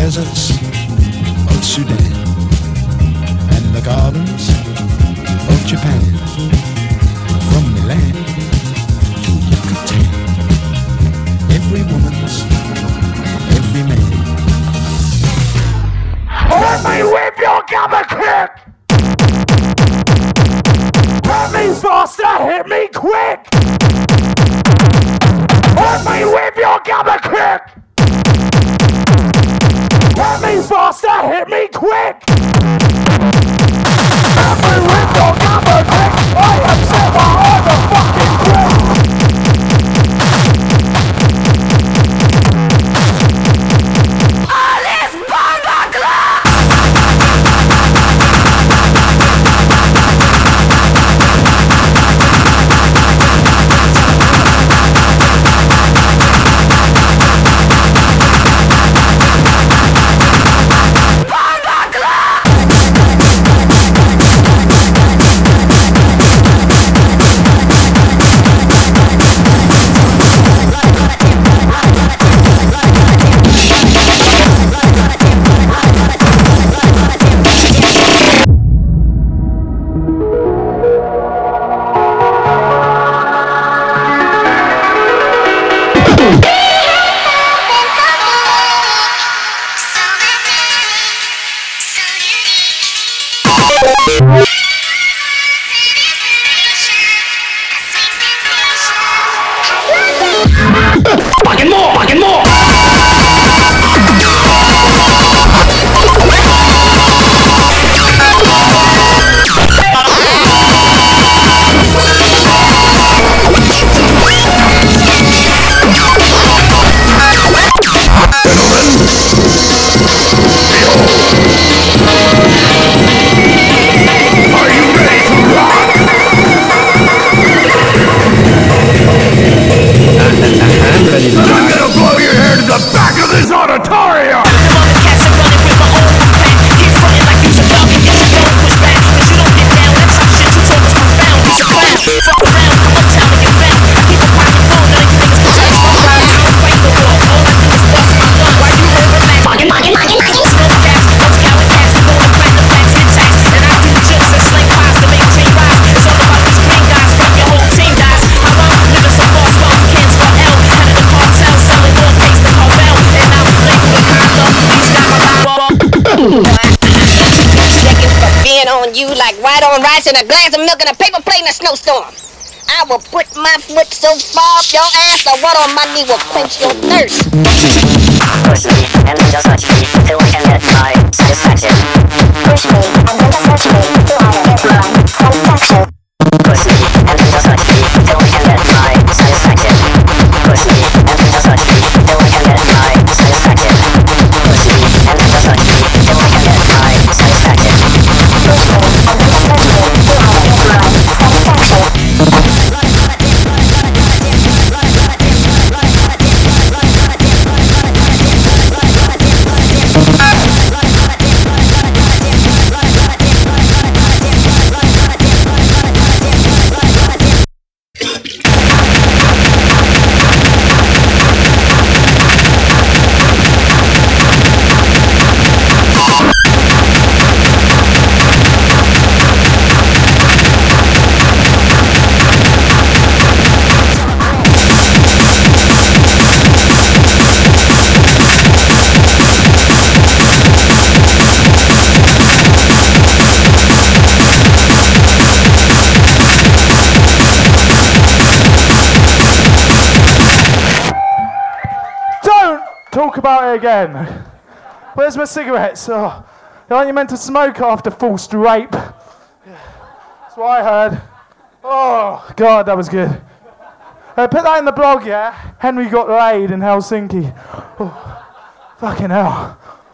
deserts of Sudan and the gardens of Japan, from Milan to Yucatan. Every woman's, every man. Let me whip your gabba kick! Hit me faster, hit me quick! Let me whip your gabba kick! Hit me faster, hit me quick! Let me whip your gabba kick! I am Silver, I'm a fucking quick! Alice Bangla! You like white on rice and a glass of milk and a paper plate in a snowstorm. I will put my foot so far up your ass the water on my knee will quench your thirst. Push me and then just touch me till I can get my satisfaction. Push me and then just touch me till I can get my satisfaction. Push me and then just touch me till I can get my satisfaction. Push me and then just touch me till I can get my satisfaction. Push me and then just touch me till I can get my satisfaction. Push me and then just touch me till I can get my satisfaction. Talk about it again. Where's my cigarettes? Oh, aren't you meant to smoke after forced rape? That's what I heard. Oh, God, that was good. Put that in the blog, yeah? Henry got laid in Helsinki. Oh, fucking hell.